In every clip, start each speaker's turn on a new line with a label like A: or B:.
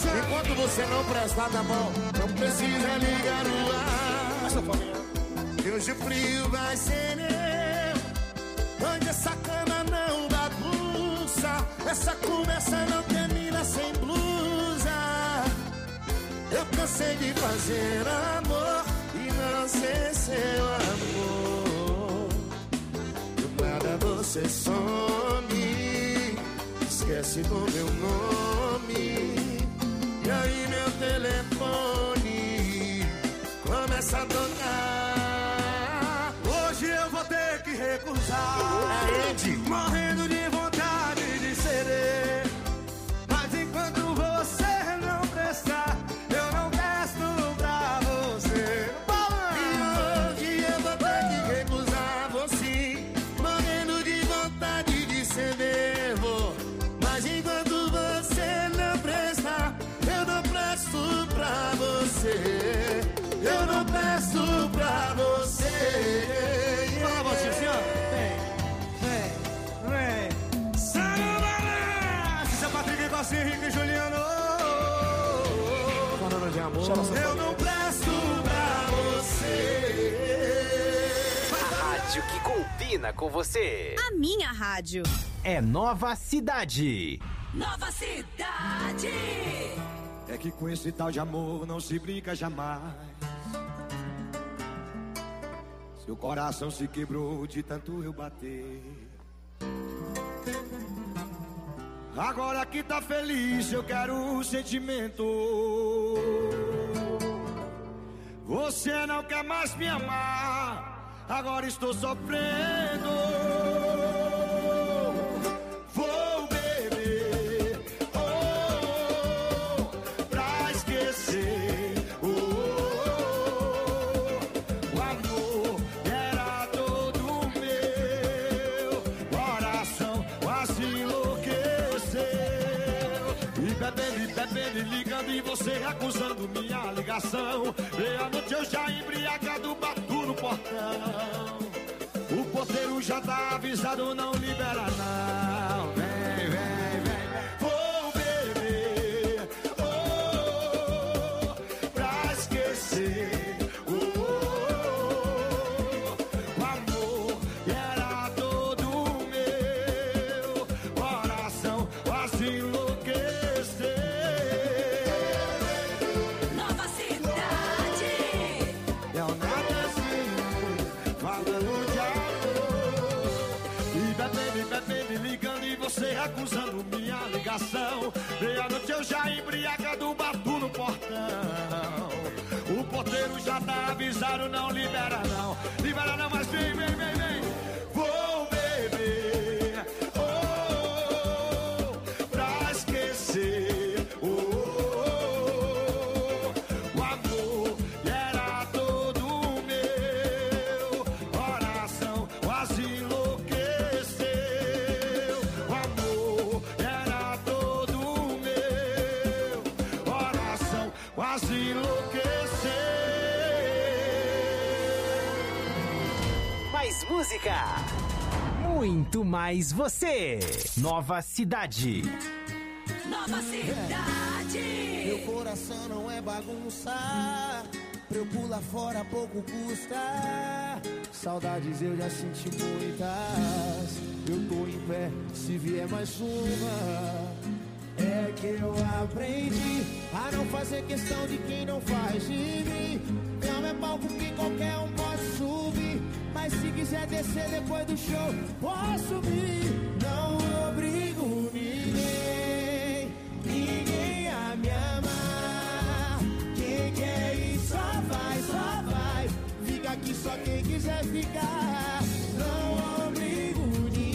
A: Enquanto você não presta, tá bom, não precisa ligar no ar. Que hoje o frio vai ser meu, onde essa cama não bagunça, essa conversa não termina sem blusa. Eu cansei de fazer amor e não ser seu amor. Do nada você some, esquece do meu nome. E aí meu telefone começa a tocar. Hoje eu vou ter que recusar, morrendo de vontade de ceder. Mas enquanto você não prestar, eu não presto pra você. E hoje eu vou ter que recusar você, morrendo de vontade de ceder. Mas enquanto você não prestar, eu não presto pra você. Eu não presto pra você. Fala você, senhor. Vem. Sandomar, seu Patrick, Cossi, Henrique e Juliano. Falando de amor. Eu não presto pra você.
B: A rádio que combina com você.
C: A minha rádio.
B: É Nova Cidade.
C: Nova Cidade.
D: É que com esse tal de amor não se brinca jamais. Seu coração se quebrou de tanto eu bater. Agora que tá feliz eu quero o sentimento. Você não quer mais me amar, agora estou sofrendo. Vou beber, pra esquecer. O amor era todo meu, coração quase enlouqueceu. E bebendo, ligando e você acusando minha ligação. Meia-noite eu já embriagado bato no portão. O porteiro já tá avisado, não libera não. Vem, vem, vem. Vou beber, pra esquecer. O amor era todo meu, coração quase enlouqueceu.
C: Nova Cidade.
D: É o nada assim, falando de amor. E bebendo, ligando e você acusando minha ligação. Meia-noite eu já embriagado bato no portão. O porteiro já tá avisado, não libera não. Libera não, mas vem, vem, vem, vem. Vou beber, pra esquecer. O amor era todo meu, coração quase enlouqueceu. O amor era todo meu, coração quase enlouqueceu.
B: Mais música, muito mais você. Nova Cidade.
C: Nova Cidade.
E: Meu coração não é bagunça, pra eu pular fora pouco custa. Saudades eu já senti muitas, eu tô em pé se vier mais uma. É que eu aprendi a não fazer questão de quem não faz de mim. Não é palco que qualquer um pode subir, mas se quiser descer depois do show, posso subir. Não obrigo ninguém a me amar. Quem quer ir só vai. Fica aqui só quem quiser ficar. Não obrigo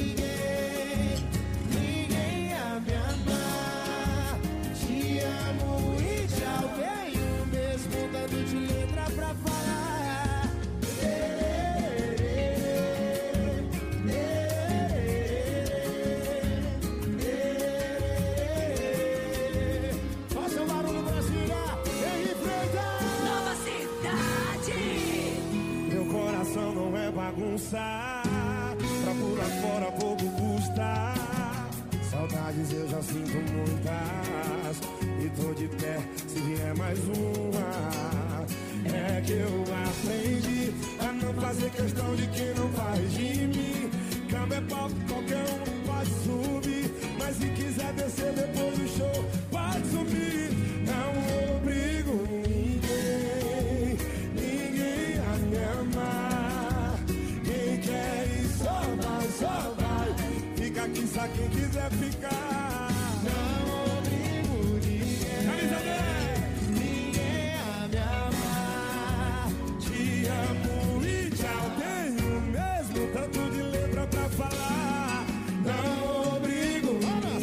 E: ninguém a me amar. Te amo e tchau. Tenho mesmo tanto de letra pra falar. Faça o barulho, Brasília. Henrique Freitas.
C: Nova Cidade.
E: Meu coração não é bagunça, pra pular fora pouco custa. Saudades eu já sinto muitas, e tô de pé, se vier mais uma. É que eu aprendi a não fazer questão de quem não faz de mim. Cama é palco, qualquer um pode subir, mas se quiser descer depois do show, pode subir. Não obrigo ninguém a me amar. Quem quer ir só vai. Fica aqui só quem quiser ficar. Não obrigo ninguém a me amar. Te amo e tchau, tenho mesmo tanto de letra pra falar. Não obrigo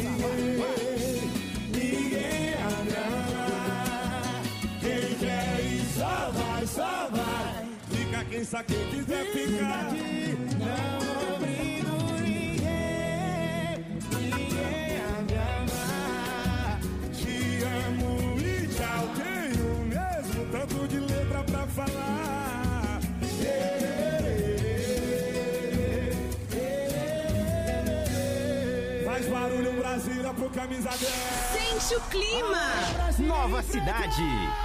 E: ninguém a me amar. Quem quer ir só vai. Fica quem só quem quiser ficar. Não obrigo ninguém a me amar. Te amo e tchau, tenho mesmo tanto de letra pra falar. Faz barulho Brasília pro camisa 10.
B: Sente o clima. Nova Cidade.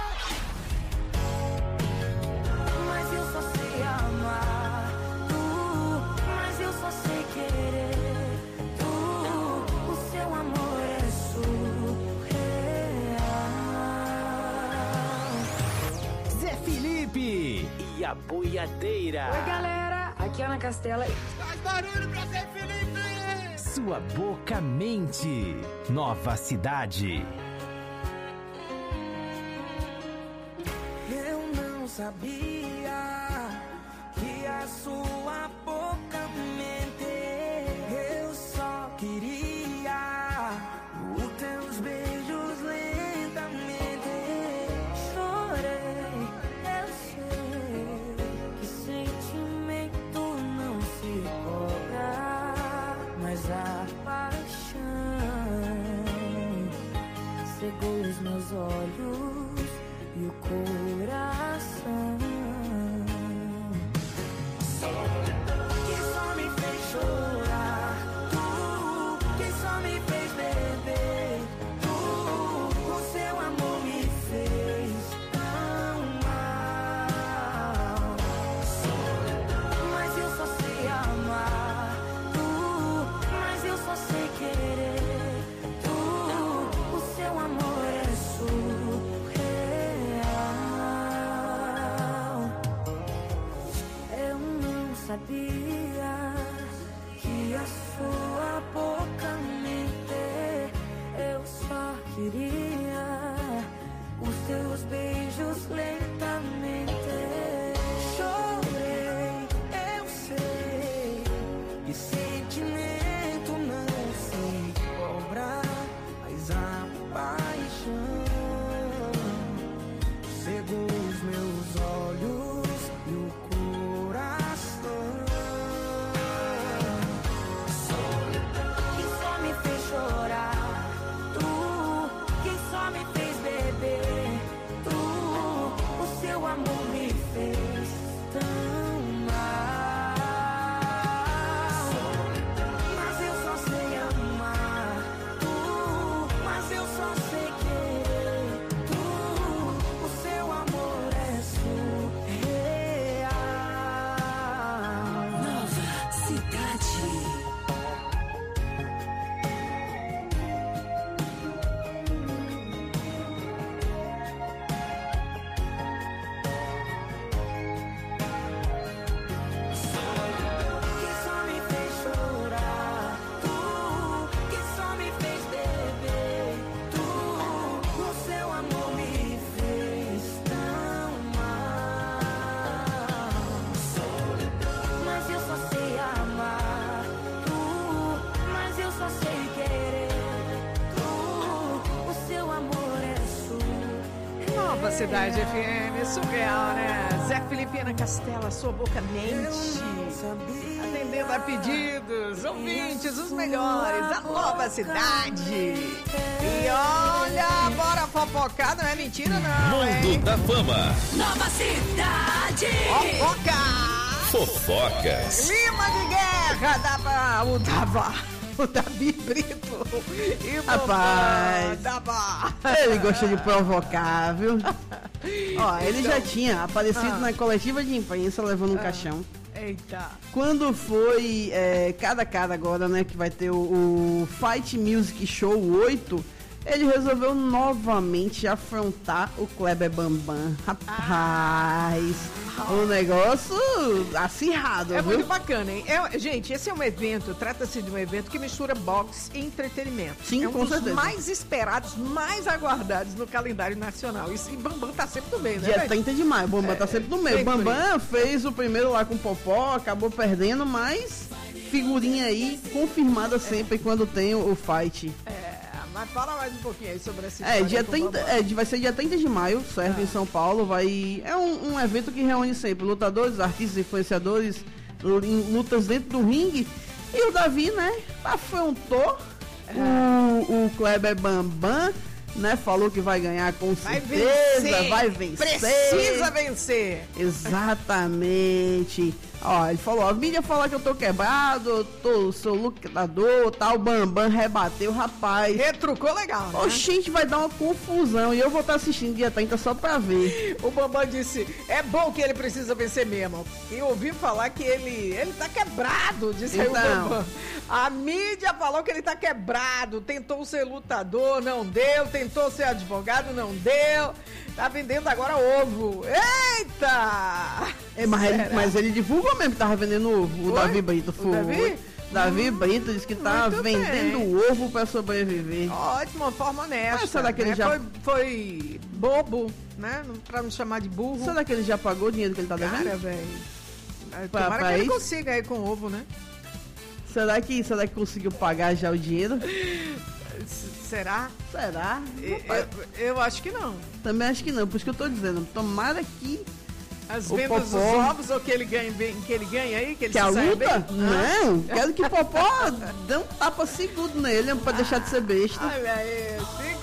C: Mas eu só sei amar tu, mas eu só sei querer tu. O seu amor é surreal.
B: Zé Felipe e a boiadeira.
F: Oi, galera, aqui é Ana Castela.
E: Faz barulho pra Zé Felipe.
B: Sua boca mente. Nova Cidade.
E: Eu não sabia que a sua boca mente. Eu só queria os teus beijos lentamente. Chorei, eu sei que sentimento não se cobra, mas a paixão cegou os meus olhos e o coração, que só me fez chorar, tu, que só me fez beber, tu, o seu amor me fez tão mal. Mas eu só sei amar, tu, mas eu só sei querer, tu, o seu amor é surreal. Eu não sabia que a sua boca mente. Eu só queria os teus beijos lentamente. Chorei, eu sei que sentimento não se cobra, mas a paixão cegou os meus olhos e o coração, que só me fez chorar, tu, que só me fez beber, tu, o seu amor me fez tão mal. Mas eu só sei amar, tu, mas eu só sei querer, tu, o seu amor é surreal.
C: Nova Cidade.
E: Que só me fez chorar, tu, que só me fez beber, tu, o seu amor me fez tão mal. Mas eu só sei amar, tu, mas eu só sei querer, tu, o seu amor é surreal.
F: Nova Cidade FM, surreal, né? Zé Felipe e Ana Castela, sua boca mente. Atendendo a pedidos, ouvintes, os melhores, a Nova Cidade. E olha, bora fofocar, não é mentira não, hein?
B: Mundo da Fama.
C: Nova Cidade.
F: Fofoca.
B: Fofocas.
F: Clima de guerra, o Davi Brito e o
B: Rapaz.
F: da Barra.
B: Ele gosta de provocar, viu? Ó, ele já tinha aparecido na coletiva de imprensa levando um caixão.
F: Eita.
B: Quando foi cada agora, né, que vai ter o Fight Music Show 8, ele resolveu novamente afrontar o Kleber Bambam. Rapaz, o negócio acirrado,
F: É
B: viu?
F: muito bacana, hein? Gente, esse é um evento, trata-se de um evento que mistura boxe e entretenimento.
B: Sim,
F: é um
B: com
F: dos
B: certeza.
F: mais esperados, mais aguardados no calendário nacional. E Bambam tá sempre no meio, né,
B: Dia
F: velho?
B: 30 de maio, o Bambam tá sempre no meio. O
F: sempre.
B: Bambam fez o primeiro lá com o Popó, acabou perdendo, mas figurinha aí confirmada sempre quando tem o fight.
F: Mas fala mais um pouquinho aí sobre essa
B: Dia 30, vai ser dia 30 de maio, certo? Em São Paulo. É um evento que reúne sempre lutadores, artistas, influenciadores, lutas dentro do ringue. E o Davi, né, afrontou o Kleber Bambam, né? Falou que vai ganhar com certeza, vai vencer.
F: Precisa vencer.
B: Exatamente. Ó, ele falou, a mídia fala que eu tô quebrado, sou lutador, tal, Bambam rebateu, rapaz.
F: Retrucou legal, né?
B: Oxente, vai dar uma confusão e eu vou estar assistindo dia 30 só pra ver.
F: O Bambam disse, é bom que ele precisa vencer mesmo. E ouvi falar que ele tá quebrado, disse aí o
B: Então.
F: Bambam. A mídia falou que ele tá quebrado, tentou ser lutador, não deu, tentou ser advogado, não deu. Tá vendendo agora ovo. Eita!
B: Mas ele divulgou mesmo que tava vendendo ovo, o
F: Foi?
B: Davi Brito.
F: O
B: Foi.
F: Davi?
B: Davi Brito disse que tá
F: Muito
B: vendendo
F: bem.
B: ovo pra sobreviver.
F: Ótimo, forma honesta.
B: Mas será que ele
F: né?
B: já-
F: Foi bobo, né? Pra não chamar de burro.
B: Será que ele já pagou o dinheiro que ele tá devendo?
F: Cara, velho.
B: Pra
F: Tomara que ele
B: isso?
F: consiga aí com ovo, né?
B: Será que conseguiu pagar já o dinheiro?
F: Será?
B: Será?
F: Eu acho que não.
B: Também acho que não, por isso que eu tô dizendo. Tomara que
F: As
B: O
F: vendas dos
B: Popó-
F: ovos ou que ele ganha bem, que ele ganha aí, que ele
B: Que
F: se
B: a
F: saia
B: luta?
F: bem?
B: Não, quero que o Popó dê um tapa segundo nele pra deixar de ser besta.
F: Olha aí,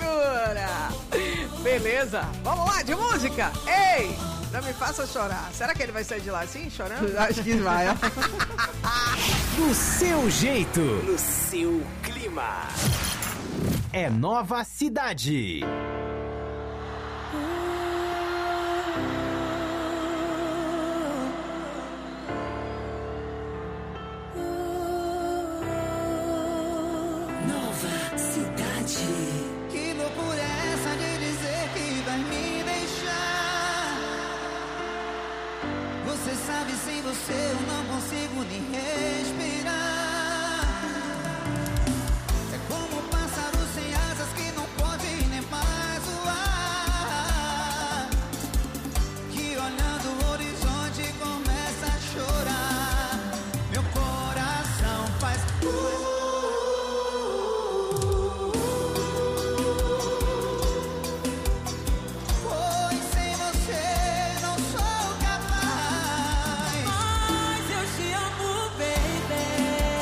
F: segura! Beleza, vamos lá, de música! Ei, não me faça chorar. Será que ele vai sair de lá assim, chorando?
B: Acho que vai, ó.
G: Do seu jeito, no seu clima. É Nova Cidade.
C: Nova Cidade.
E: Que loucura é essa de dizer que vai me deixar? Você sabe, sem você eu não consigo nem respirar. É como um pássaro sem asas que não pode nem mais voar. Que olhando o horizonte começa a chorar. Meu coração faz Pois sem você não sou capaz.
C: Mas eu te amo, baby.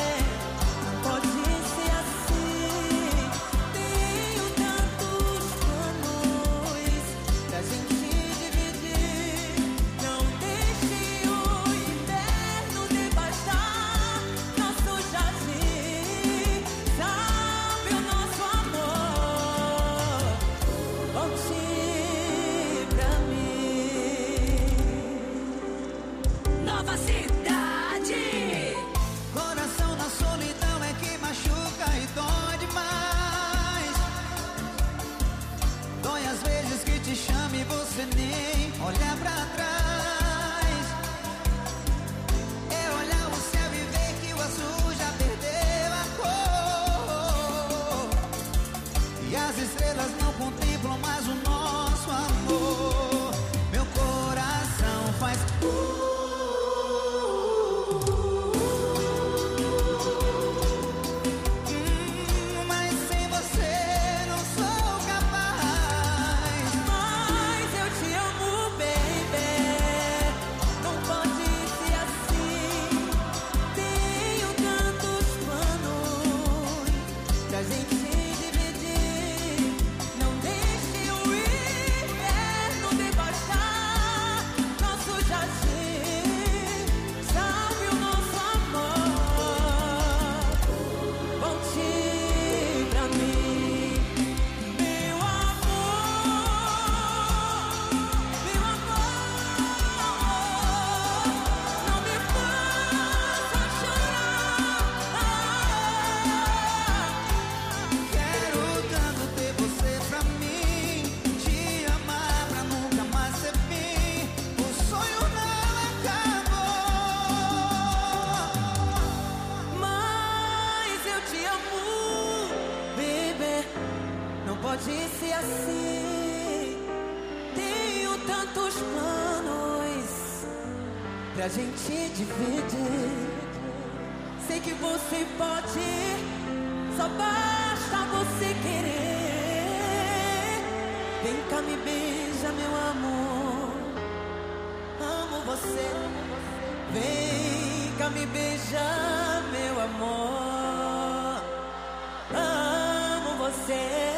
H: pra gente dividir. Sei que você pode, só basta você querer. Vem cá, me beija, meu amor. Amo você. Vem cá, me beija, meu amor. Amo você.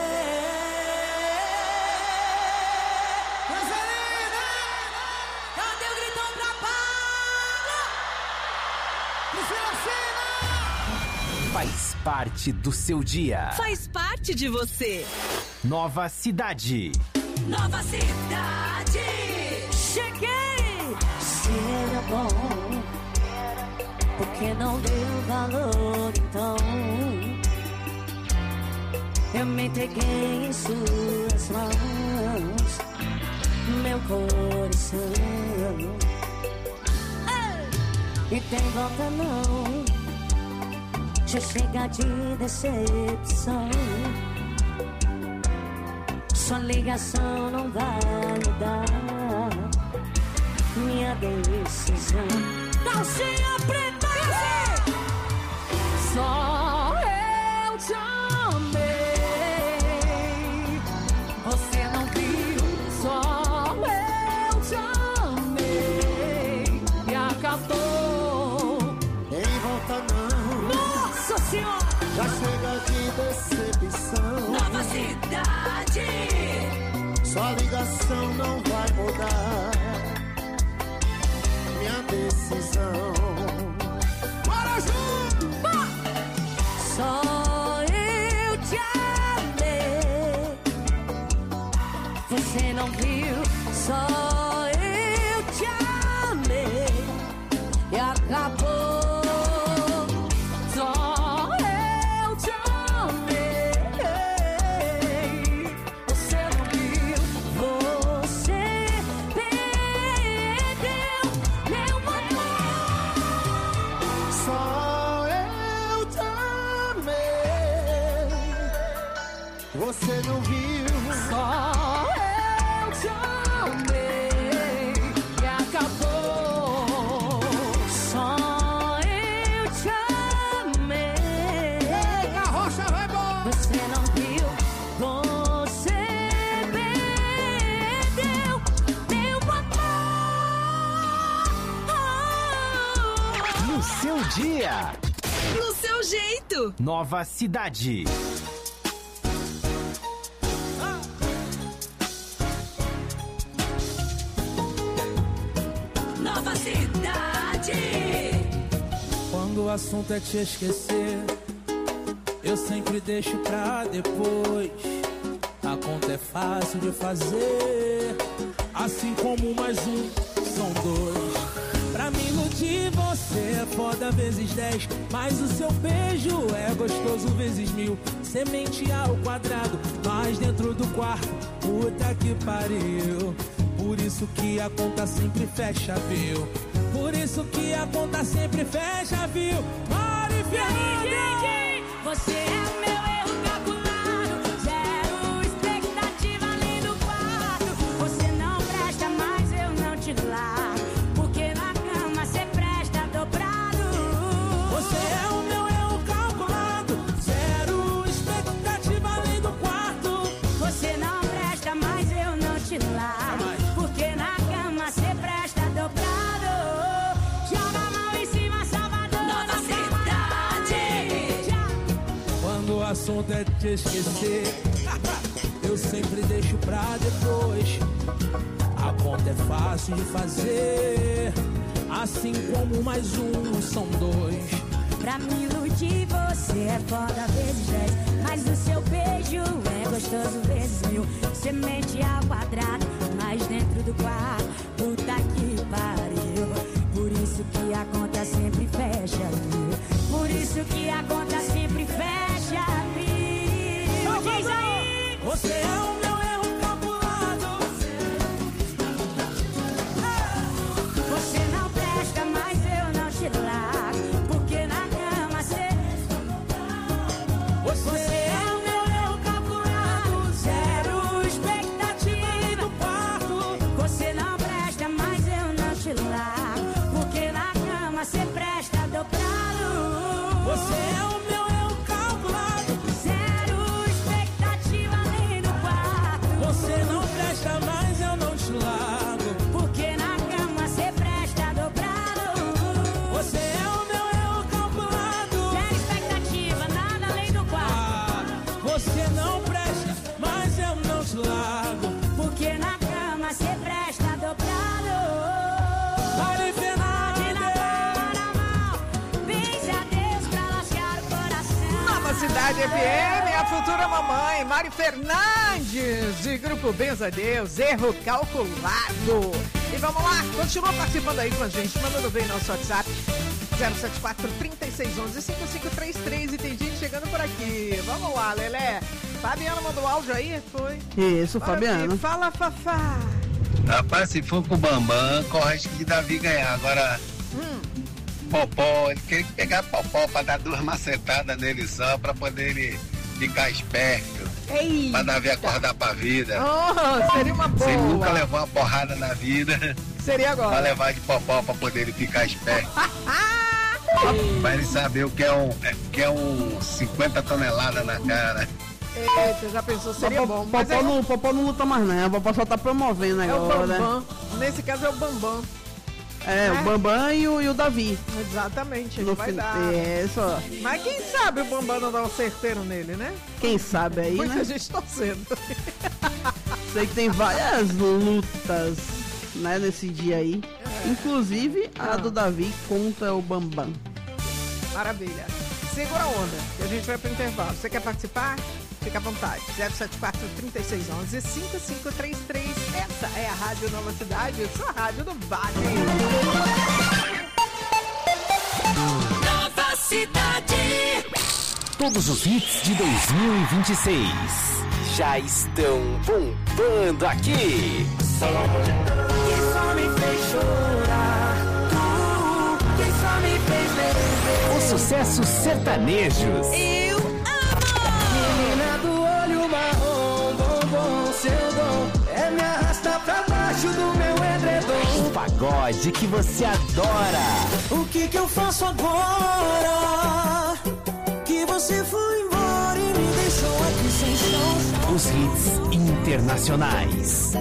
H: Cadê o gritão pra Paula?
G: Faz parte do seu dia.
I: Faz parte de você.
G: Nova Cidade.
I: Nova Cidade. Cheguei.
C: Se era bom, porque não deu valor então. Eu me entreguei em suas mãos, meu coração. E tem volta não, já chega de decepção. Sua ligação não vai mudar minha decisão. Calcinha preta! Só eu te amei, você não viu. Só eu te amei e acabou.
E: Em volta não,
C: Nossa Senhora!
E: já chega de decepção.
I: Nova Cidade.
E: Sua ligação não vai mudar minha decisão.
C: Bora junto! Só eu te amei, você não viu. Só eu te amei e acabou. Só eu te amei, você não viu. Você perdeu meu amor.
E: Só eu te amei, você não viu.
C: Só eu te amei e acabou. Só eu te amei.
E: A rocha vai embora.
C: Você não viu, você perdeu meu amor.
G: No seu dia.
I: No seu jeito.
G: Nova Cidade.
I: Nova Cidade.
H: Quando o assunto é te esquecer, eu sempre deixo pra depois. A conta é fácil de fazer, assim como mais um são dois. Pra me iludir você é foda vezes 10, mas o seu beijo é gostoso vezes 1000. Semente ao quadrado, mas dentro do quarto, puta que pariu. Por isso que a conta sempre fecha, viu? Por isso que a conta sempre fecha, viu? Mari Fernanda!
C: Você é o meu erro calculado, zero expectativa ali no quarto. Você não presta, mas eu não te largo, porque na cama você presta dobrado.
H: Você é o meu erro calculado, zero expectativa além do quarto.
C: Você não presta, mas eu não te largo, porque na cama você presta dobrado. Joga a mão em cima, Salvador.
I: Nova Cidade.
H: Quando o assunto é te esquecer, eu sempre deixo pra depois. A conta é fácil de fazer, assim como mais um são dois.
C: Pra me iludir você é foda vezes 10, mas o seu beijo é gostoso vezes 1000. Semente ao quadrado, mas dentro do quarto, puta que pariu. Por isso que a conta sempre fecha, viu? Por isso que a conta sempre fecha, viu? Diz aí!
H: Você é o meu erro calculado.
C: Você não presta, mas eu não te largo, porque na cama você... Você é o meu erro calculado, zero expectativa do quarto. Você não presta, mas eu não te largo, porque
H: Você não presta, mas eu não te largo.
C: Porque na cama cê presta dobrado.
H: Você é o meu erro calculado.
C: Zero expectativa, nada além do quarto.
H: Você não presta, mas eu não te largo.
C: Porque na cama cê presta dobrado.
H: Vale Fernandes.
C: Na palma da mão, benze a Deus pra lascar o coração.
F: Nova Cidade FM, a futura mamãe, Mari Fernandes, de Grupo Benza Deus, erro calculado. E vamos lá, continua participando aí com a gente, mandando ver nosso WhatsApp, 074-3611-5533, e tem gente chegando por aqui. Vamos lá, Lelé. Fabiana mandou áudio aí, foi?
B: Isso,
F: Bora
B: Fabiano.
F: aqui. Fala, Fafá.
J: Rapaz, se for com o Bambam, corre risco de Davi ganhar. Agora, Popó, ele quer pegar Popó pra dar 2 macetadas nele só, pra poder ele ficar esperto.
F: Eita.
J: Pra Davi acordar pra vida.
F: Oh, seria uma boa.
J: Se ele nunca levou uma porrada na vida,
F: Seria agora.
J: vai levar de Popó pra poder ele ficar esperto. Pra ele saber o que é um 50 toneladas na cara.
F: Eita, já pensou, seria bom. Mas
B: Popó não luta mais não, o Popó só tá promovendo
F: é o
B: agora.
F: Bambam. Nesse caso é o Bambam.
B: É, o Bambam e o Davi.
F: Exatamente, ele
B: No
F: vai
B: fim-
F: dar.
B: É, só.
F: Mas quem sabe o Bambam não dá um certeiro nele, né?
B: Quem sabe aí,
F: Muita
B: né?
F: gente torcendo.
B: Sei que tem várias lutas, né, nesse dia aí. Inclusive a do Davi contra o Bambam.
F: Maravilha. Segura a onda, que a gente vai pro intervalo. Você quer participar? Fica à vontade. 074-3611-5533. Essa é a Rádio Nova Cidade, sua rádio do Vale.
I: Nova Cidade.
G: Todos os hits de 2026 já estão bombando aqui.
H: Que só me fez chorar. Que só me fez beber.
G: Os sucessos sertanejos.
I: Eu amo.
H: Menina do olho marrom, bombom, seu dom é me arrastar pra baixo do meu edredom.
G: O pagode que você adora.
H: O que eu faço agora? Que você foi embora e me deixou aqui sem chão.
G: Os hits internacionais.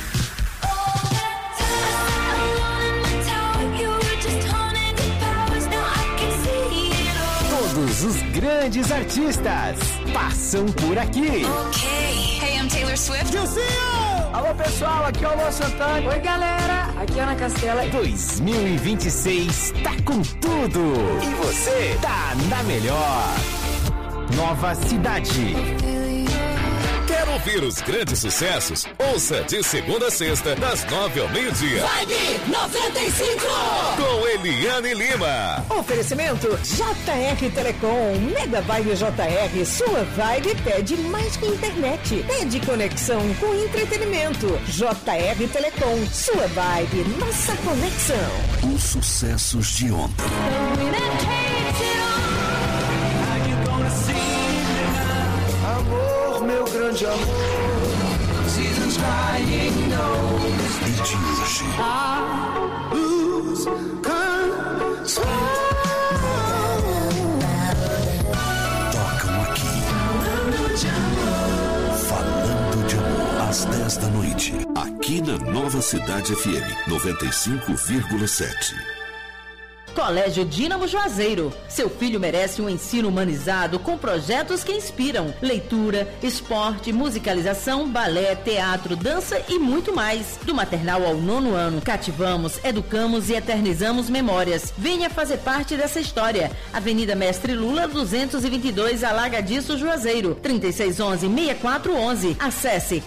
G: Todos os grandes artistas passam por aqui.
I: Okay. Hey, I'm Taylor Swift.
H: Alô pessoal, aqui é o Luan Santana.
K: Oi galera, aqui é Ana Castela.
G: 2026 tá com tudo. E você tá na melhor. Nova Cidade.
L: Quer ouvir os grandes sucessos? Ouça de segunda a sexta, das 9 ao meio-dia.
I: Vibe 95.
L: Com Eliane Lima.
F: Oferecimento JR Telecom, Mega Vibe JR, sua vibe pede mais que internet. Pede conexão com entretenimento. JR Telecom, sua vibe, nossa conexão.
L: Os sucessos de ontem.
E: Amor, meu grande amor. Seasons crying no.
L: E de hoje.
E: Lose control.
L: Tocam aqui. Falando de amor. Às 10 da noite. Aqui na Nova Cidade FM 95,7.
M: Colégio Dínamo Juazeiro. Seu filho merece um ensino humanizado com projetos que inspiram. Leitura, esporte, musicalização, balé, teatro, dança e muito mais. Do maternal ao 9º ano, cativamos, educamos e eternizamos memórias. Venha fazer parte dessa história. Avenida Mestre Lula, 222, Alagadiço, Juazeiro. 3611-6411. Acesse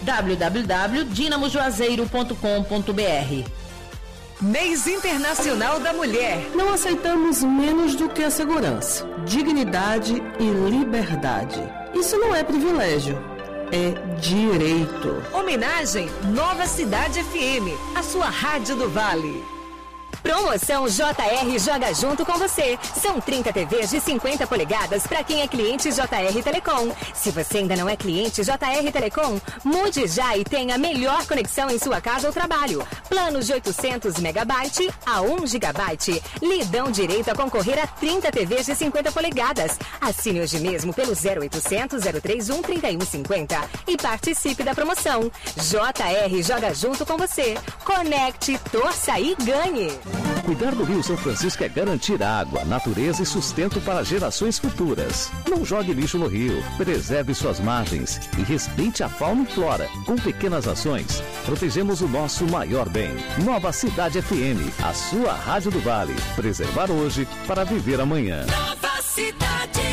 M: www.dinamojuazeiro.com.br.
F: Mês Internacional da Mulher.
N: Não aceitamos menos do que a segurança, dignidade e liberdade. Isso não é privilégio, é direito.
F: Homenagem Nova Cidade FM, a sua rádio do Vale.
O: Promoção JR Joga Junto com você. São 30 TVs de 50 polegadas para quem é cliente JR Telecom. Se você ainda não é cliente JR Telecom, mude já e tenha a melhor conexão em sua casa ou trabalho. Planos de 800 megabyte a 1 gigabyte. Lhe dão direito a concorrer a 30 TVs de 50 polegadas. Assine hoje mesmo pelo 0800 031 3150 e participe da promoção. JR joga junto com você. Conecte, torça e ganhe.
P: Cuidar do Rio São Francisco é garantir água, natureza e sustento para gerações futuras. Não jogue lixo no rio, preserve suas margens e respeite a fauna e flora. Com pequenas ações, protegemos o nosso maior bem. Nova Cidade FM, a sua rádio do Vale. Preservar hoje para viver amanhã.
I: Nova Cidade.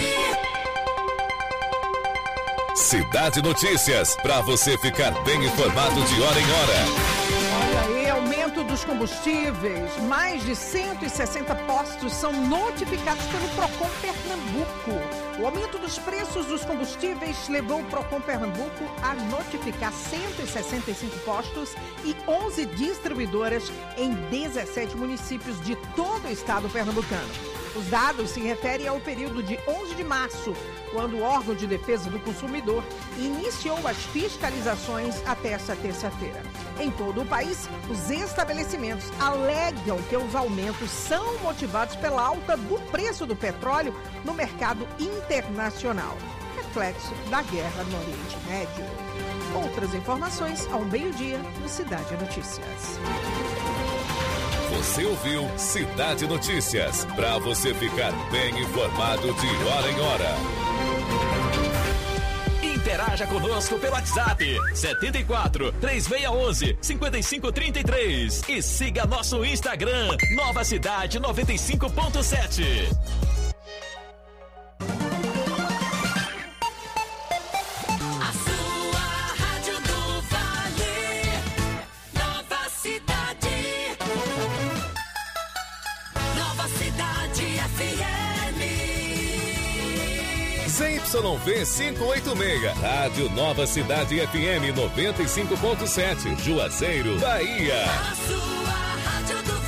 Q: Cidade Notícias, para você ficar bem informado de hora em hora.
F: Olha aí, aumento dos combustíveis. Mais de 160 postos são notificados pelo Procon Pernambuco. O aumento dos preços dos combustíveis levou o Procon Pernambuco a notificar 165 postos e 11 distribuidoras em 17 municípios de todo o estado pernambucano. Os dados se referem ao período de 11 de março, quando o órgão de defesa do consumidor iniciou as fiscalizações até esta terça-feira. Em todo o país, os estabelecimentos alegam que os aumentos são motivados pela alta do preço do petróleo no mercado internacional, reflexo da guerra no Oriente Médio. Outras informações ao meio-dia no Cidade Notícias.
Q: Você ouviu Cidade Notícias, para você ficar bem informado de hora em hora.
R: Interaja conosco pelo WhatsApp 74 3611 5533 e siga nosso Instagram Nova Cidade 95.7.
Q: ZYV 586, Rádio Nova Cidade FM 95.7, Juazeiro, Bahia.
I: A sua Rádio do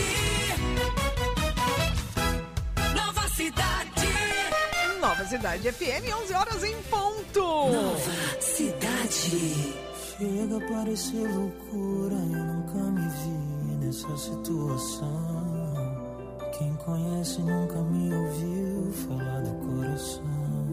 I: Vale. Nova Cidade.
F: Nova Cidade FM, 11 horas em ponto.
I: Nova Cidade.
E: Chega a parecer loucura, eu nunca me vi nessa situação. Quem conhece nunca me ouviu falar do coração.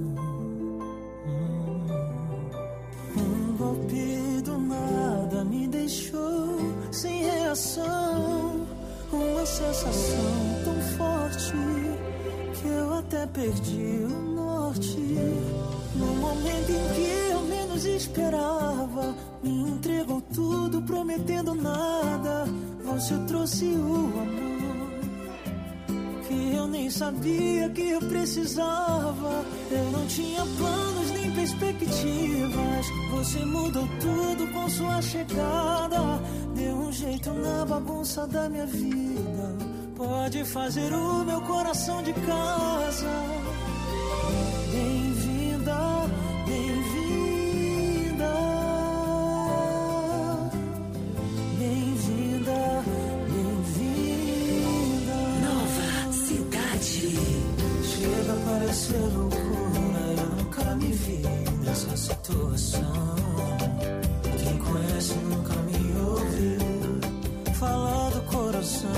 E: Um golpe do nada me deixou sem reação. Uma sensação tão forte que eu até perdi o norte. No momento em que eu menos esperava, me entregou tudo prometendo nada. Você trouxe o amor que eu nem sabia que eu precisava. Eu não tinha planos nem perspectivas. Você mudou tudo com sua chegada. Deu um jeito na bagunça da minha vida. Pode fazer o meu coração de casa. Bem-vinda, bem-vinda. Bem-vinda, bem-vinda.
I: Nova Cidade.
E: Chega a parecer loucura, eu nunca me vi nessa situação. Quem conhece nunca me ouviu falar do coração.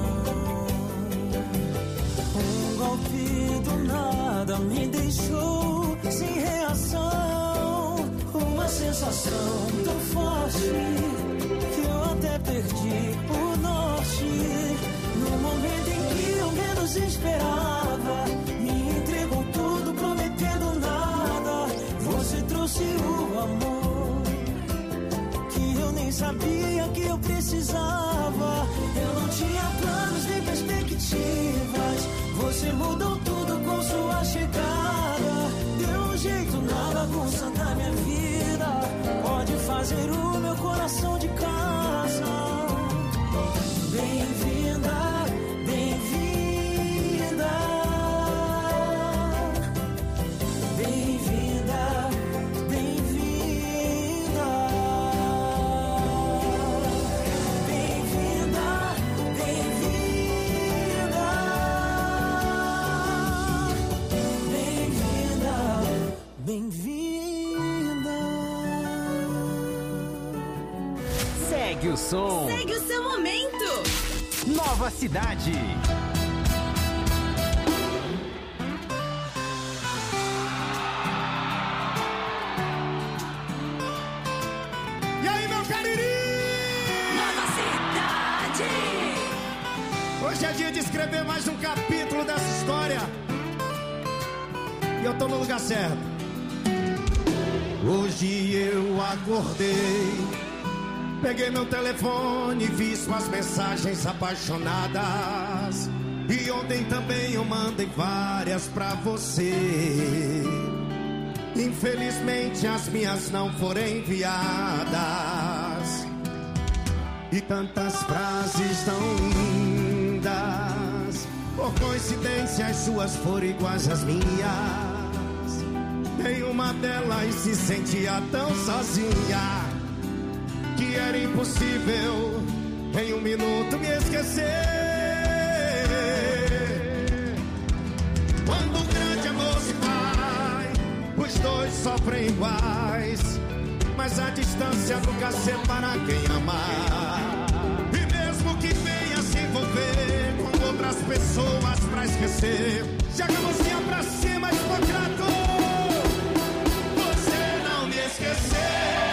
E: Um golpe do nada me deixou sem reação. Uma sensação tão forte que eu até perdi o norte. No momento em que eu menos esperava, me entregou tudo prometendo nada. Você trouxe o amor que eu nem sabia que eu precisava. Eu não tinha planos nem perspectivas. Você mudou tudo com sua chegada. Deu um jeito na bagunça da minha vida. Pode fazer o meu coração de casa. Bem-vinda, bem-vinda. Bem-vinda, bem-vinda. Bem-vinda, bem-vinda. Bem-vinda, bem-vinda.
G: Segue o som.
I: Segue o seu momento.
G: Nova Cidade.
A: E aí, meu Cariri?
I: Nova Cidade.
A: Hoje é dia de escrever mais um capítulo dessa história. E eu tô no lugar certo. Hoje eu acordei, peguei meu telefone e vi suas mensagens apaixonadas. E ontem também eu mandei várias pra você. Infelizmente as minhas não foram enviadas. E tantas frases tão lindas, por coincidência as suas foram iguais às minhas. Em uma delas se sentia tão sozinha que era impossível em um minuto me esquecer. Quando o grande amor se vai, os dois sofrem iguais, mas a distância nunca separa quem ama. E mesmo que venha se envolver com outras pessoas pra esquecer, joga a mãozinha pra cima, Hipócrates. Você não me esqueceu.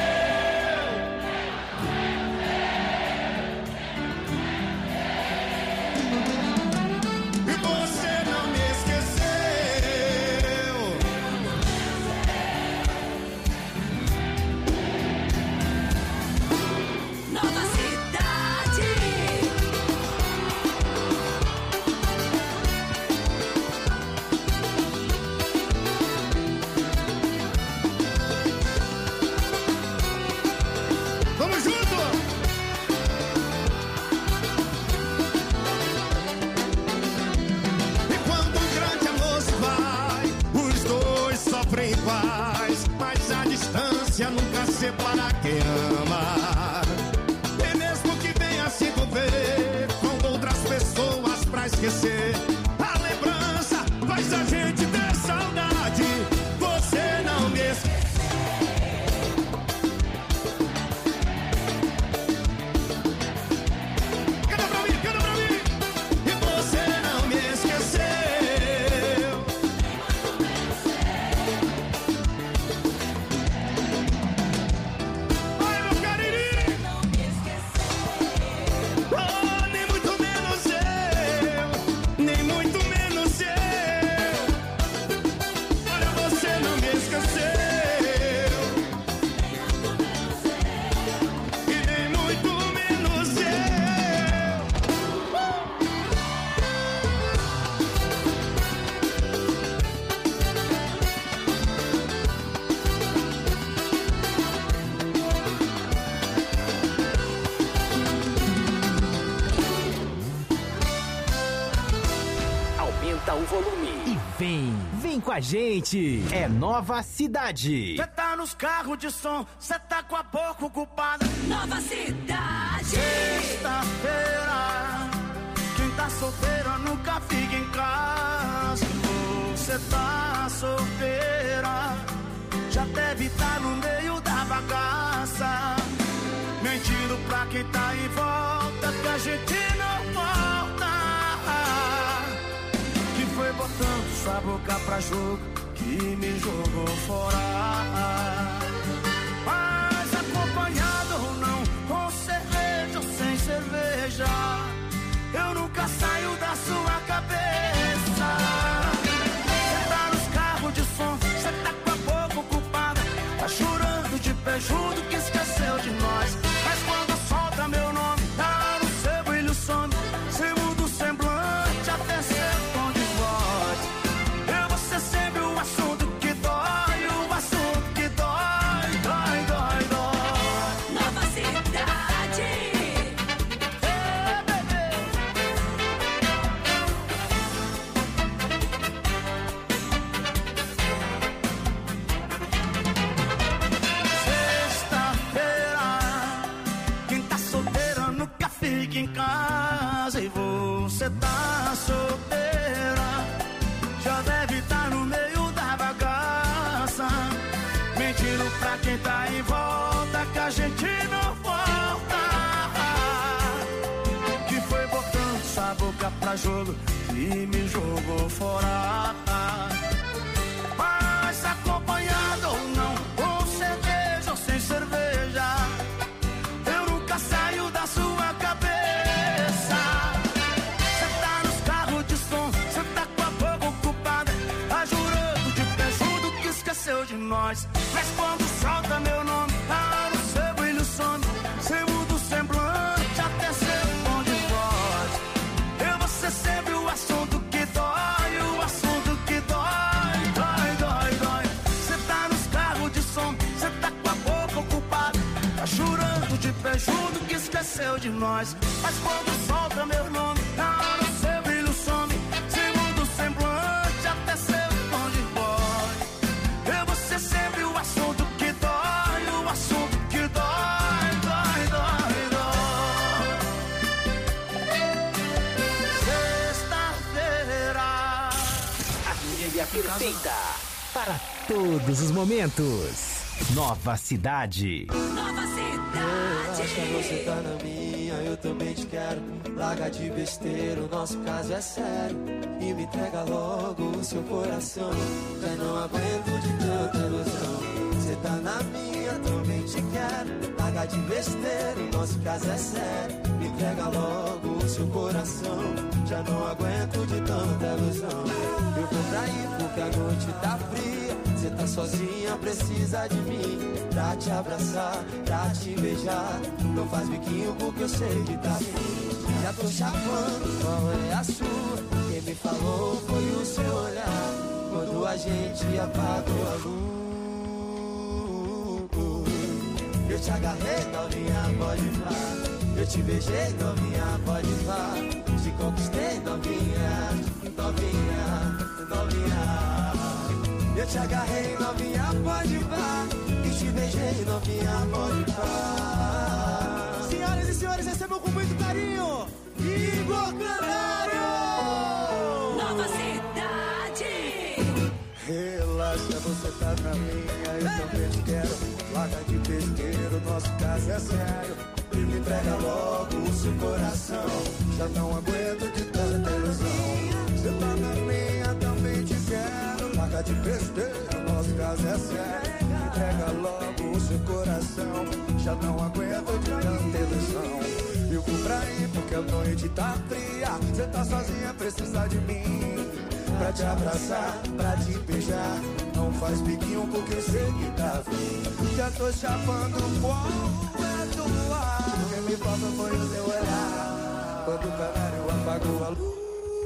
A: Nunca separa quem ama. E mesmo que venha se envolver com outras pessoas pra esquecer, a lembrança faz a gente ter saudade. Você não me esqueceu. Canta pra mim, canta pra mim. E você não me esqueceu.
G: O volume e vem com a gente, é Nova Cidade.
A: Cê tá nos carros de som, cê tá com a boca ocupada.
I: Nova Cidade.
A: Sexta-feira, quem tá solteira nunca fica em casa. Você tá solteira, já deve estar no meio da bagaça, mentindo pra quem tá em volta que a gente não volta. Foi botando sua boca pra jogo que me jogou fora. Mas acompanhado ou não, com cerveja ou sem cerveja, eu nunca saio da sua cabeça. Cê tá nos carros de som, cê tá com a boca ocupada, tá chorando de pé junto que esqueceu de nós. Mas quando solta meu nome, tá no seu brilho some, cê muda o semblante até ser tom de voz. Eu vou ser sempre o assunto que dói, o assunto que dói, dói, dói, dói.
I: Nova Cidade.
A: Bebê. Sexta-feira, quem tá solteira nunca fica em casa. E você tá solteira, já deve estar no meio da bagaça, mentindo pra quem tá em volta que a gente não volta. corajoso que me jogou fora. Mas acompanhado ou não, com cerveja ou sem cerveja, eu nunca saio da sua cabeça. Cê tá nos carros de som, cê tá com a boca ocupada, tá jurando de pé junto que esqueceu de nós. Mas quando solta meu nome, tá no seu brilho some, cê muda o semblante até seu tom de voz. Eu vou ser sempre o assunto que dói, o assunto que dói, dói, dói, dói. Cê tá nos carros de som, cê tá com a boca ocupada, tá jurando de pé junto que esqueceu de nós. Mas quando solta meu nome, tá no seu brilho some, cê muda o semblante até seu tom de voz. Eu vou ser sempre o assunto que dói, o assunto que dói, dói, dói, dói. Sexta-feira.
G: A trilha perfeita para todos os momentos. Nova Cidade.
I: Nova Cidade.
E: Acho que você tá na minha, eu também te quero. Larga de besteira, o nosso caso é sério. E me entrega logo o seu coração. Já não aguento de tanta ilusão. Você tá na minha, também te quero. Larga de besteira, o nosso caso é sério. Me entrega logo o seu coração. Já não aguento de tanta ilusão. Eu vou pra ir porque a noite tá fria. Você tá sozinha, precisa de mim pra te abraçar, pra te beijar. Não faz biquinho porque eu sei que tá afim. Já tô chapando, qual é a sua? Quem me falou foi o seu olhar quando a gente apagou a luz. Eu te agarrei, novinha, pode ir lá. Eu te beijei, novinha, pode ir lá. Te conquistei, novinha, novinha, novinha. Eu te agarrei, novinha, pode ir lá. E te beijei, novinha, pode ir lá.
A: Senhoras e senhores, recebam com muito carinho Igor Canário!
I: Nova Cidade.
E: Relaxa, você tá na minha, eu também te quero. Larga de besteira, o nosso caso é sério. E me entrega logo o seu coração. Já não aguento de tanta ilusão. Você tá na minha, também te quero. Larga de besteira, o nosso caso é sério. Me entrega logo o seu coração. Já não aguento de tanta ilusão. Eu vou pra ir porque a noite tá fria. Você tá sozinha, precisa de mim pra te abraçar, pra te beijar. Não faz biquinho porque eu sei que tá afim. Já tô chapando qual é do ar. O que me falta foi o seu olhar quando o canário apagou a luz.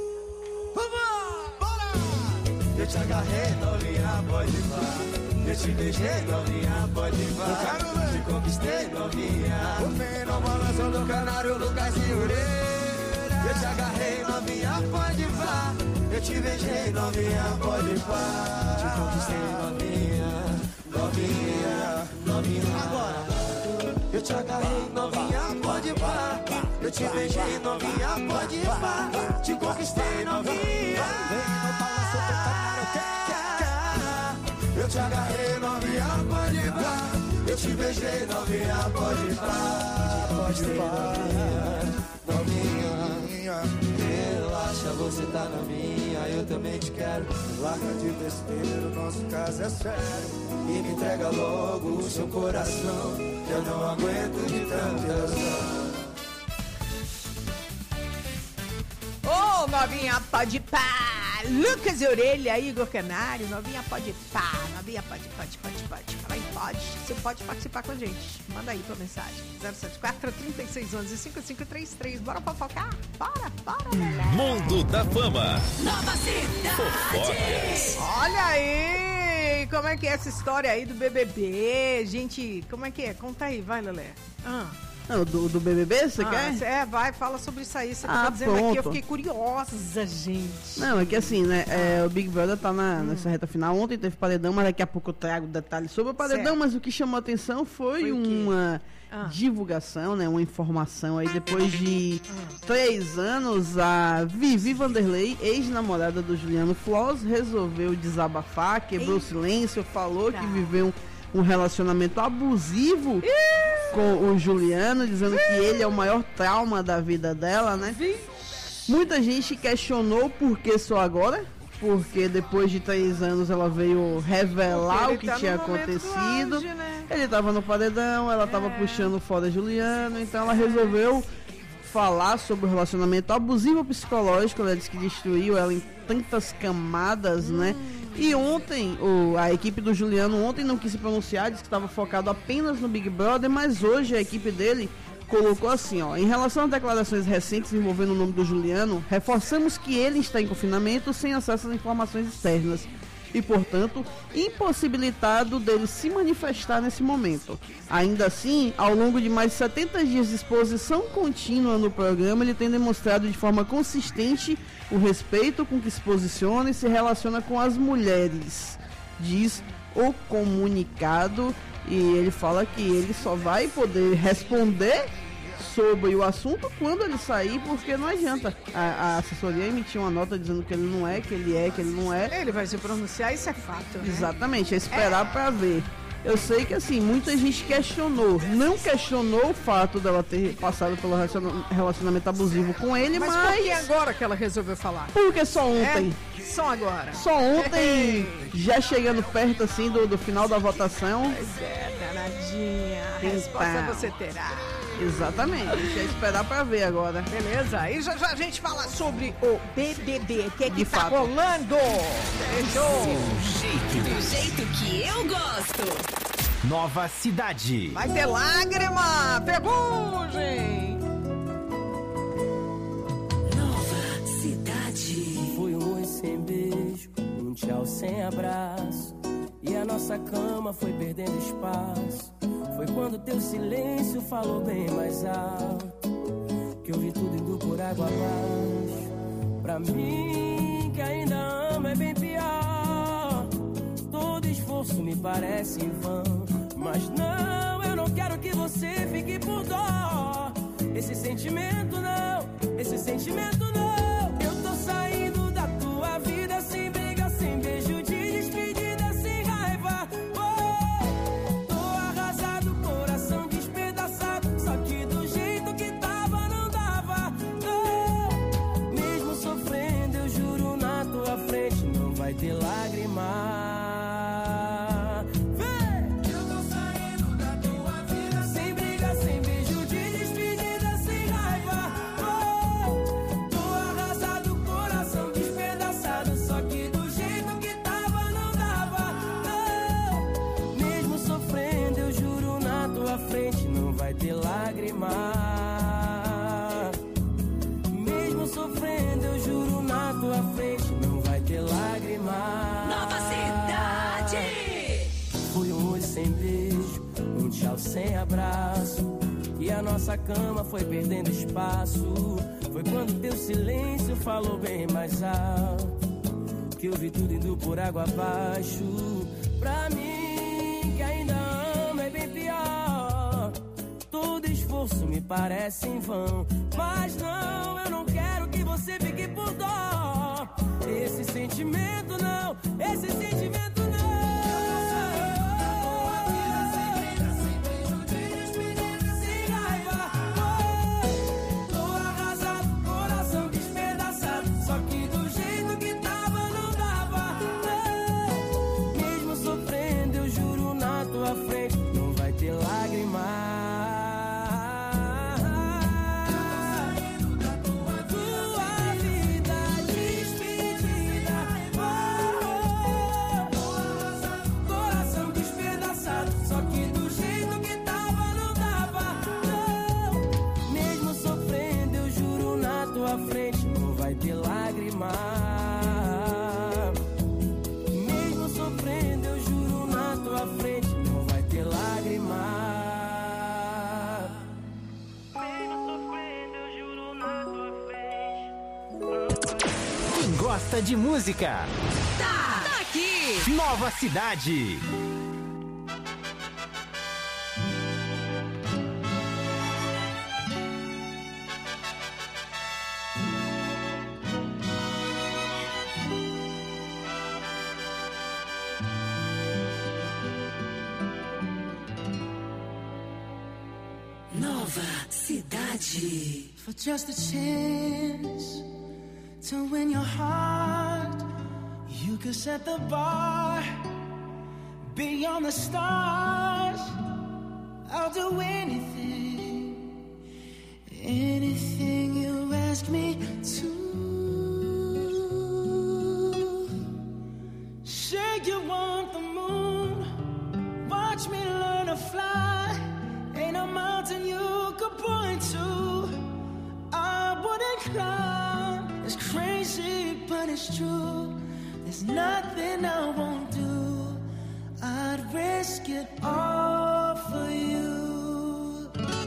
E: Eu te agarrei, novinha, pode ir lá. Eu te beijei, novinha, pode ir lá. Te conquistei, novinha. O menino balançou do canário, Lucas e Ureira. Eu te agarrei, novinha, pode ir lá. Eu te beijei, novinha, pode ir lá. Te conquistei, novinha, novinha, novinha. Agora. Eu te agarrei, novinha, pode ir lá. Eu te beijei, novinha, pode ir lá. Te conquistei, novinha. Eu te agarrei, novinha, pode ir lá. Eu te beijei, novinha, pode ir lá. Pode ir lá, novinha. Relaxa, você tá na minha, eu também te quero. Larga de besteira, o nosso caso é sério. E me entrega logo o seu coração. Eu não aguento de tanta ilusão.
F: Ô, novinha, pode pá! Lucas e Orelha, Igor Canário, novinha pode pá, novinha pode. Fala aí, pode. Você pode participar com a gente. Manda aí tua mensagem. 074-3611-5533. Bora fofocar? Bora, mulher.
Q: Mundo da Fama.
I: Nova Cidade.
Q: Fofocas.
F: Olha aí, como é que é essa história aí do BBB? Gente, como é que é? Conta aí, vai, Lelé.
B: Não, do BBB, você quer?
F: Vai, fala sobre isso aí. Você tá dizendo
B: pronto.
F: aqui, eu fiquei curiosa, gente.
B: Não, é que assim, né, o Big Brother tá nessa reta final. Ontem teve paredão, mas daqui a pouco eu trago detalhes sobre o paredão, certo. Mas o que chamou a atenção foi uma divulgação, né, uma informação aí, depois de 3 anos, a Vivi Vanderlei, ex-namorada do Juliano Floss, resolveu desabafar, quebrou o silêncio, falou que viveu um relacionamento abusivo com o Juliano, dizendo que ele é o maior trauma da vida dela, né? Muita gente questionou por que só agora, porque depois de 3 anos ela veio revelar o que tinha acontecido. Auge, né? Ele estava no paredão, ela estava puxando fora Juliano, então ela resolveu falar sobre o relacionamento abusivo psicológico. Ela disse que destruiu ela em tantas camadas, né? E ontem, a equipe do Juliano ontem não quis se pronunciar, disse que estava focado apenas no Big Brother, mas hoje a equipe dele colocou assim, ó: em relação às declarações recentes envolvendo o nome do Juliano, reforçamos que ele está em confinamento sem acesso às informações externas e, portanto, impossibilitado dele se manifestar nesse momento. Ainda assim, ao longo de mais de 70 dias de exposição contínua no programa, ele tem demonstrado de forma consistente o respeito com que se posiciona e se relaciona com as mulheres, diz o comunicado. E ele fala que ele só vai poder responder sobre o assunto quando ele sair, porque não adianta. A assessoria emitiu uma nota dizendo que ele não é, que ele é, que ele não é.
F: Ele vai se pronunciar, isso é fato, né?
B: Exatamente, é esperar pra ver. Eu sei que assim, muita gente questionou. Não questionou o fato dela ter passado pelo relacionamento abusivo com ele, mas
F: por que agora que ela resolveu falar?
B: Porque só ontem.
F: Só agora.
B: Só ontem, já chegando perto assim do final da votação.
F: Pois é, danadinha. A resposta você terá.
B: Exatamente, deixa eu esperar pra ver agora.
F: Beleza, e já a gente fala sobre o BBB, o que tá rolando?
I: Do jeito que eu gosto.
G: Nova Cidade.
F: Vai ter lágrima, ferrugem.
I: Nova Cidade.
H: Foi um oi sem beijo, um tchau sem abraço, e a nossa cama foi perdendo espaço. Foi quando teu silêncio falou bem mais alto, que eu vi tudo indo por água abaixo. Pra mim, que ainda amo, é bem pior. Todo esforço me parece em vão, mas não, eu não quero que você fique por dó. Esse sentimento não, esse sentimento não. Eu tô saindo da tua vida sem briga, sem beijo de despedida, sem raiva. Vai ter lágrima. Vem! Eu tô saindo da tua vida sem briga, sem beijo de despedida, sem raiva. Tô arrasado, coração despedaçado, só que do jeito que tava não dava. Não. Mesmo sofrendo, eu juro na tua frente, não vai ter lágrima. Mesmo sofrendo, eu juro na tua frente, não vai ter lágrima.
I: Nova Cidade.
H: Foi um oi sem beijo, um tchau sem abraço, e a nossa cama foi perdendo espaço. Foi quando teu silêncio falou bem mais alto, que eu vi tudo indo por água abaixo. Pra mim, que ainda amo, é bem pior. Todo esforço me parece em vão, mas não, eu não quero que você fique por dó. Esse sentimento não, esse sentimento não. Sem beijo de despedida, sem raiva. Tô arrasado, coração despedaçado, só que do jeito que tava não dava. Mesmo sofrendo, eu juro na tua frente, não vai ter lágrima. Frente não vai ter lágrima. Mesmo sofrendo, eu juro na tua frente, não vai ter lágrima. Mesmo sofrendo, eu juro na tua frente.
G: Quem gosta de música,
I: Tá aqui.
G: Nova Cidade.
I: Nova Nova Cidade.
E: For just a chance to win your heart, you could set the bar beyond the stars. I'll do anything, anything you ask me to. Say you want the moon, watch me learn to fly. Ain't a mountain you could point to I wouldn't climb. It's crazy, but it's true. There's nothing I won't do. I'd risk it all for you.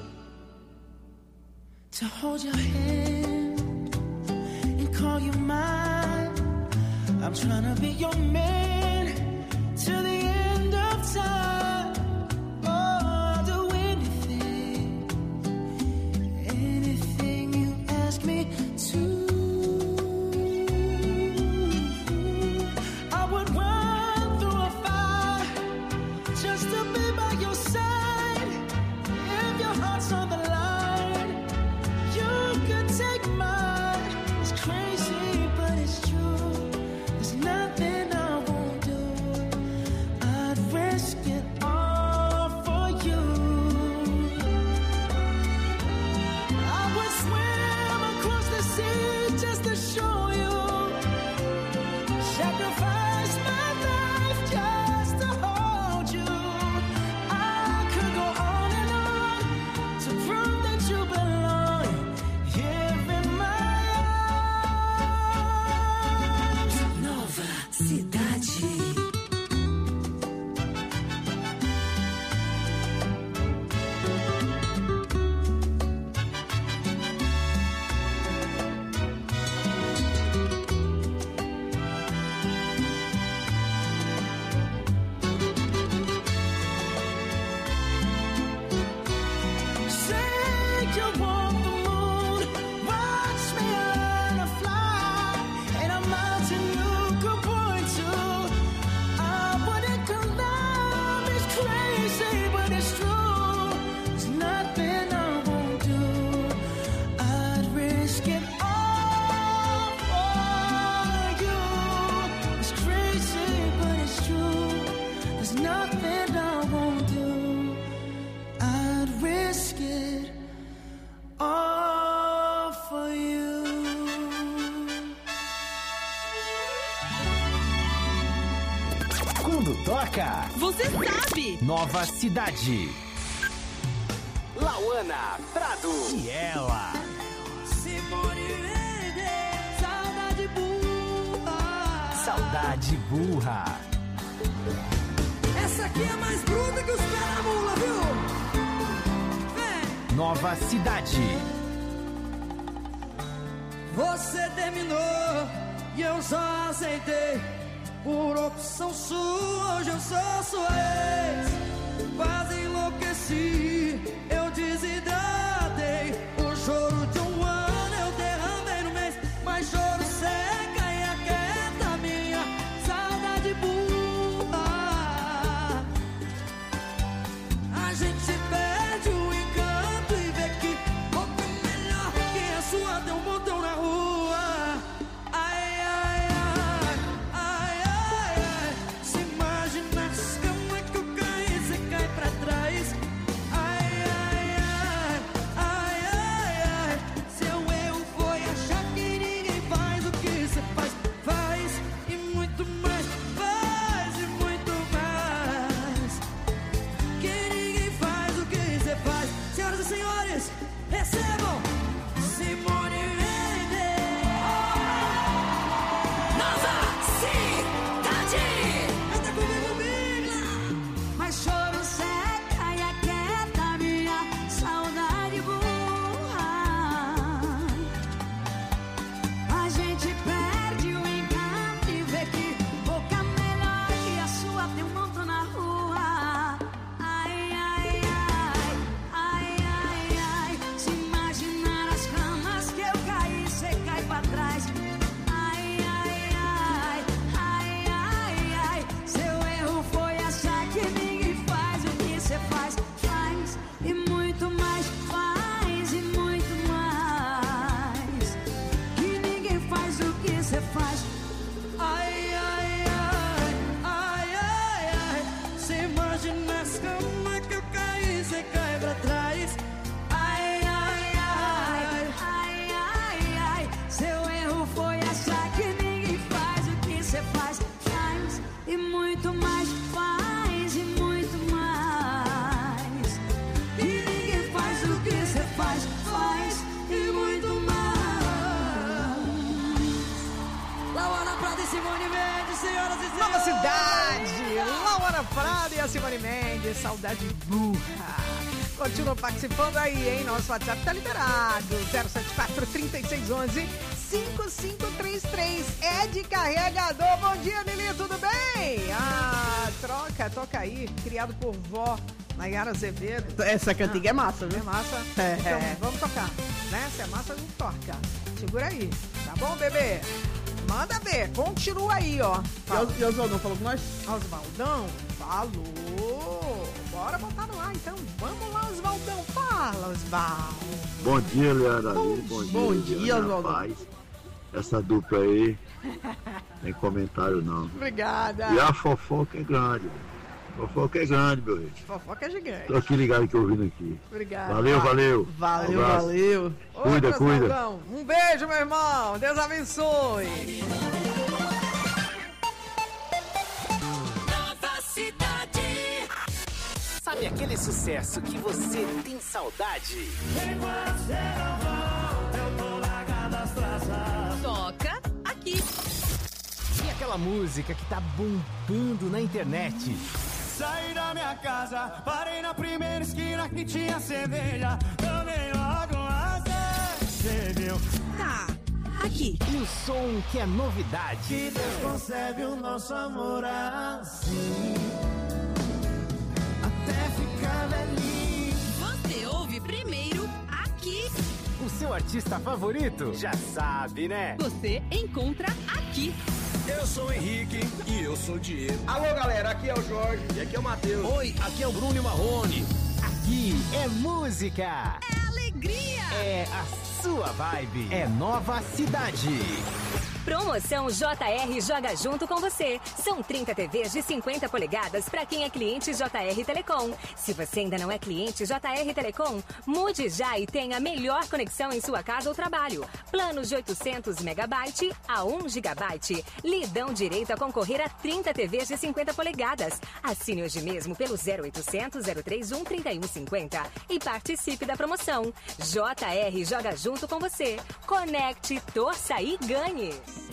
E: To hold your hand and call you mine. I'm trying to be your man till the end of time. Oh, I'll do anything, anything you ask me to. I would run through a fire just to be by your side. If your heart's on the line, you could take mine. It's crazy, but it's true. There's nothing I won't do. I'd risk it all for you. I would swim across the sea just to show you. Sacrifice my life just to hold you. I could go on and on to prove that you belong here in my arms.
I: Nova Cidade.
E: Say you want the moon, watch me learn to fly. Ain't a mountain you could point to I wouldn't climb. It's crazy, but it's true. There's nothing I won't do. I'd risk it all for you. It's crazy, but it's true. There's nothing I won't do. I'd risk it all for you.
G: Quando toca,
I: Você sabe.
G: Nova Cidade. Lauana Prado. E ela.
E: Saudade burra.
G: Saudade burra.
E: Essa aqui é mais bruta que os pés na mula, viu?
G: Nova Cidade.
E: Você terminou e eu só aceitei. Por opção sua, hoje eu sou sua ex. Quase enlouqueci, eu desidratei. O choro de um ano eu derramei no mês. Mas choro seca e aquieta minha saudade burra. A gente perde o encanto e vê que outra melhor que a sua tem um botão na rua. Ai, ai, ai, ai, ai, ai. Se imaginasse como é que eu caí, você cai pra trás. Ai, ai,
F: Prada e a Simone Mendes, saudade burra. Continua participando aí, hein? Nosso WhatsApp tá liberado. 074-3611-5533. É de carregador. Bom dia, Lili, tudo bem? Ah, toca aí. Criado por vó Nayara Azevedo.
B: Essa cantiga é massa, viu?
F: É massa. Então, vamos tocar. Né? Se é massa, a gente toca. Segura aí. Tá bom, bebê? Manda ver. Continua aí, ó.
B: E o Oswaldão falou com nós?
F: Oswaldão? Falou. Bora botar no ar, então. Vamos lá, Oswaldão. Fala, Oswaldo.
S: Bom dia, Leandro.
B: Bom dia, Oswaldão.
S: Essa dupla aí, sem comentário não.
F: Obrigada.
S: E a fofoca é grande. Fofoca é grande, meu rei.
F: Fofoca é gigante.
S: Tô aqui ligado aqui ouvindo aqui.
F: Obrigada.
S: Valeu.
B: Valeu.
S: Cuida.
F: Oswaldão. Um beijo, meu irmão. Deus abençoe.
G: Sabe aquele sucesso que você tem saudade?
I: Toca aqui.
G: E aquela música que tá bombando na internet?
A: Saí da minha casa, parei na primeira esquina que tinha cerveja. Tomei logo até, cê viu?
I: Tá, aqui.
G: E o som que é novidade?
A: Que Deus concebe o nosso amor assim, até ficar velhinho.
I: Você ouve primeiro aqui.
G: O seu artista favorito? Já sabe, né?
I: Você encontra aqui.
A: Eu sou o Henrique e eu sou o Diego.
T: Alô, galera, aqui é o Jorge e aqui é o Matheus.
G: Oi, aqui é o Bruno e Marrone. Aqui é música.
I: É alegria.
G: É a sua vibe. É Nova Cidade.
O: Promoção JR Joga Junto com você. São 30 TVs de 50 polegadas para quem é cliente JR Telecom. Se você ainda não é cliente JR Telecom, mude já e tenha a melhor conexão em sua casa ou trabalho. Planos de 800 megabyte a 1 gigabyte. Lhe dão direito a concorrer a 30 TVs de 50 polegadas. Assine hoje mesmo pelo 0800 031 3150 e participe da promoção. JR Joga Junto com você. Conecte, torça e ganhe.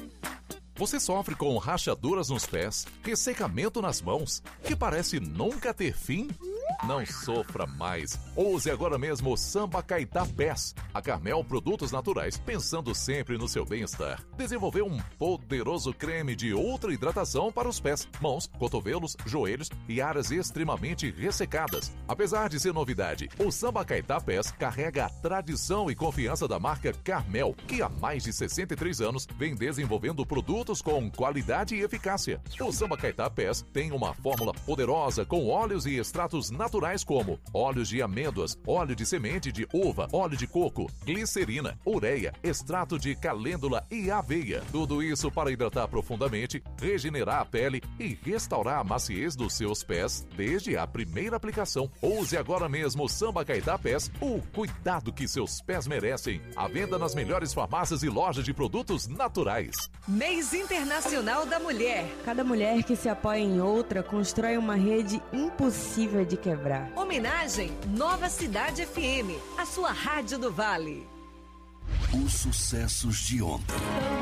Q: Você sofre com rachaduras nos pés, ressecamento nas mãos, que parece nunca ter fim? Não sofra mais. Ouse agora mesmo o Samba Caetá Pés. A Carmel Produtos Naturais, pensando sempre no seu bem-estar, desenvolveu um poderoso creme de ultra hidratação para os pés, mãos, cotovelos, joelhos e áreas extremamente ressecadas. Apesar de ser novidade, o Samba Caetá Pés carrega a tradição e confiança da marca Carmel, que há mais de 63 anos vem desenvolvendo produtos com qualidade e eficácia. O Samba Caetá Pés tem uma fórmula poderosa com óleos e extratos naturais como óleos de amêndoas, óleo de semente de uva, óleo de coco, glicerina, ureia, extrato de calêndula e aveia. Tudo isso para hidratar profundamente, regenerar a pele e restaurar a maciez dos seus pés desde a primeira aplicação. Ouse agora mesmo o Samba Caetá Pés, o cuidado que seus pés merecem. À venda nas melhores farmácias e lojas de produtos naturais.
U: Mês Internacional da Mulher. Cada mulher que se apoia em outra constrói uma rede impossível de quebrar.
I: Homenagem Nova Cidade FM, a sua rádio do Vale.
L: Os sucessos de ontem.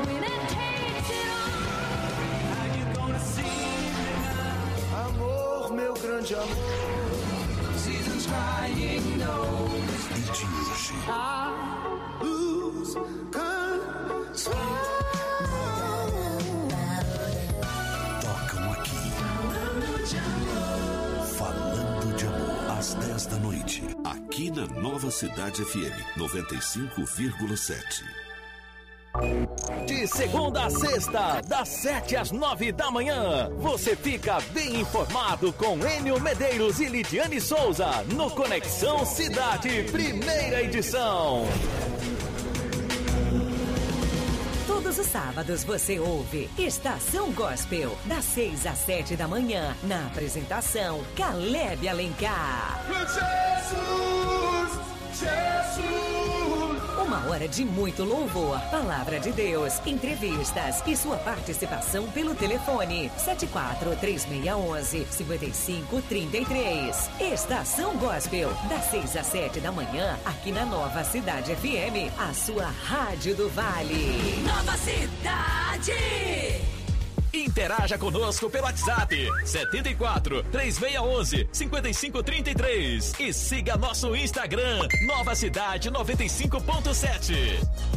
A: Amor, meu grande amor. Seasons crying knows.
L: E de hoje.
A: I lose control.
L: Tocam aqui. Falando de amor, às 10 da noite. Aqui na Nova Cidade FM 95,7.
R: De segunda a sexta, das 7 às 9 da manhã, você fica bem informado com Enio Medeiros e Lidiane Souza no Conexão Cidade, primeira edição.
I: Todos os sábados você ouve Estação Gospel, das 6 às 7 da manhã, na apresentação Caleb Alencar.
A: Jesus, Jesus.
I: Uma hora de muito louvor, palavra de Deus, entrevistas e sua participação pelo telefone 74-3611-5533. Estação Gospel, das 6 às 7 da manhã, aqui na Nova Cidade FM, a sua rádio do Vale. Nova Cidade!
R: Interaja conosco pelo WhatsApp 74 3611 5533 e siga nosso Instagram Nova Cidade 95.7.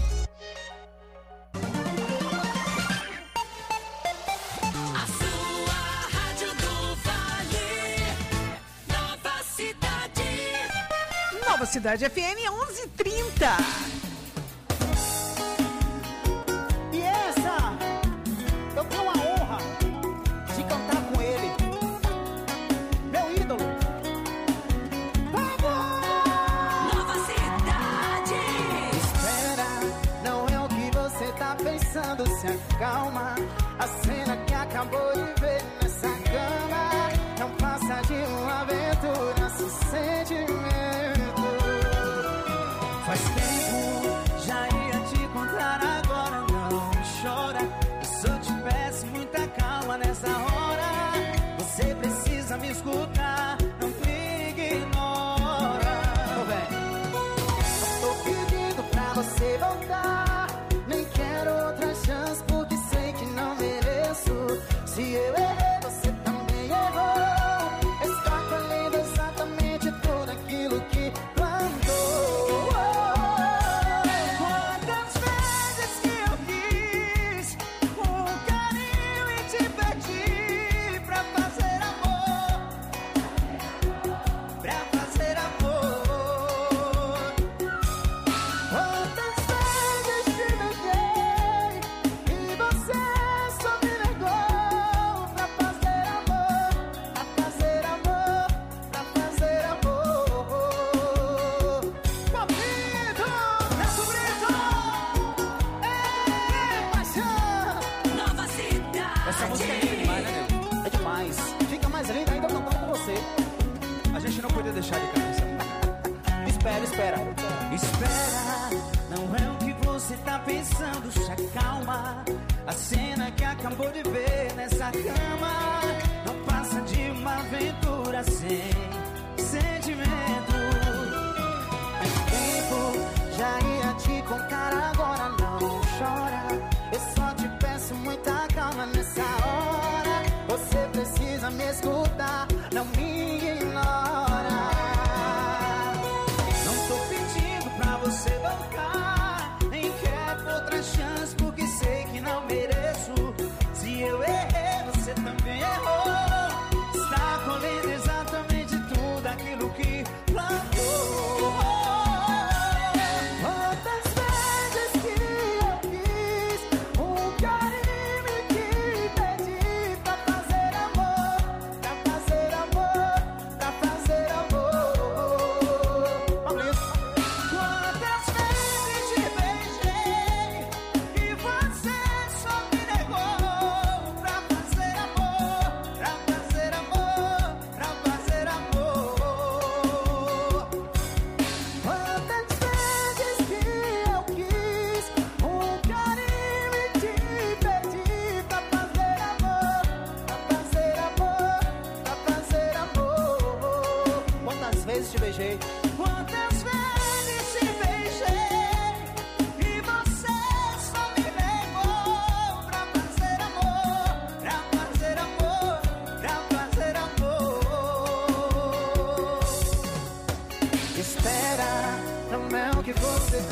F: Nova Cidade FM 11h30.
D: E essa, eu tenho a honra de cantar com ele, meu ídolo.
C: Nova Cidade.
D: Espera, não é o que você tá pensando, se acalma. A cena que acabou de ver nessa cama não passa de uma aventura, se sentimento. Faz tempo, já ia te contar, agora não chora. Eu só te peço muita calma nessa hora. Você precisa me escutar, não me ignora. Tô pedindo pra você voltar. Nem quero outra chance porque sei que não mereço. Se eu errei, você também errou. Está colhendo exatamente tudo aquilo que plantou. Deixar de cabeça. Espera. Não é o que você tá pensando, se acalma. A cena que acabou de ver nessa cama não passa de uma aventura sem sentimento. Há tempo, já ia te contar, agora não chora. Eu só te peço muita calma nessa hora. Você precisa me escutar.